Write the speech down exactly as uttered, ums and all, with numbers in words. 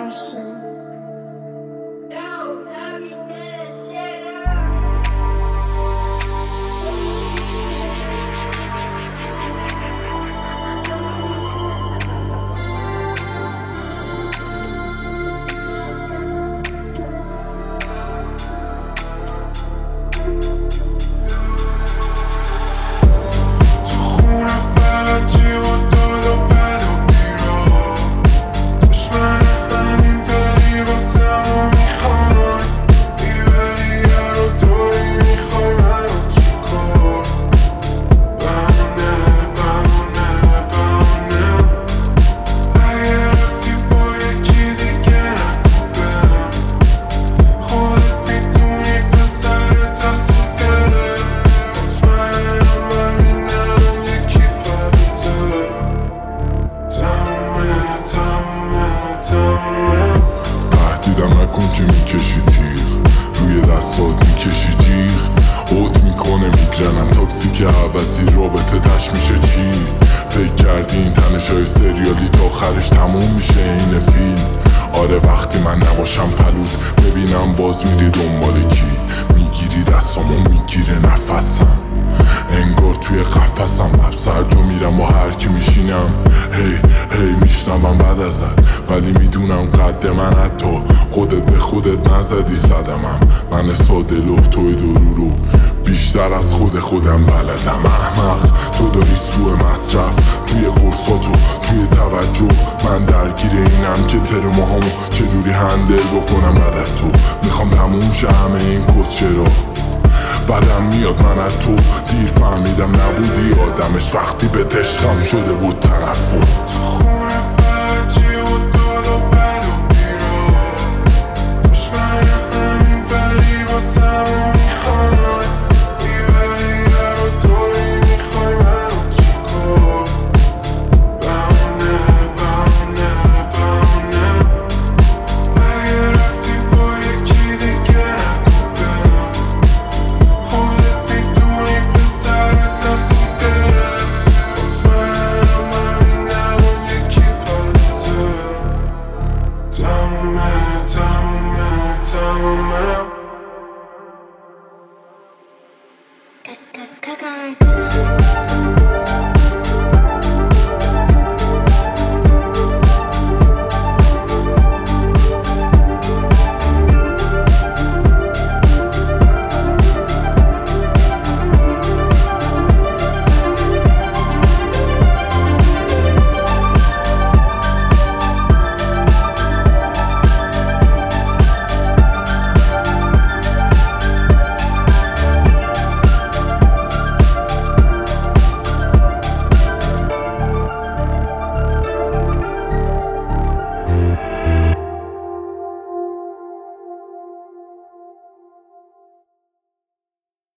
Marcy. تهدیدم نکن که میکشی تیغ، روی دستات میکشی جیغ. اوت میکنه میگرنم تاکسی که عوضی رابطه تش میشه چی؟ فکر کردی این تنشای سریالی تا آخرش تموم میشه این فیلم؟ آره وقتی من نباشم پلود ببینم باز میری دنبال کی. میگیری دستامو میگیره نفسم، انگار توی قفسم. لب سرجا میرم با هر کی میشینم، هی هی میشنوم بعد ازت، ولی میدونم قد من حتی خودت به خودت نزدی صدمم. من ساده لوح توی درو رو بیشتر از خود خودم بلدم. احمق تو داری سوء مصرف توی قرصاتو توی توجه. من درگیر اینم که ترماهامو چجوری هندل بکنم بعد از تو. میخوام تموم شه همه این کسچرا، بعدم میاد من از تو. دیر فهمیدم نبودی آدمش وقتی به عشقم شده بود تنفر. Tell me, tell me, tell me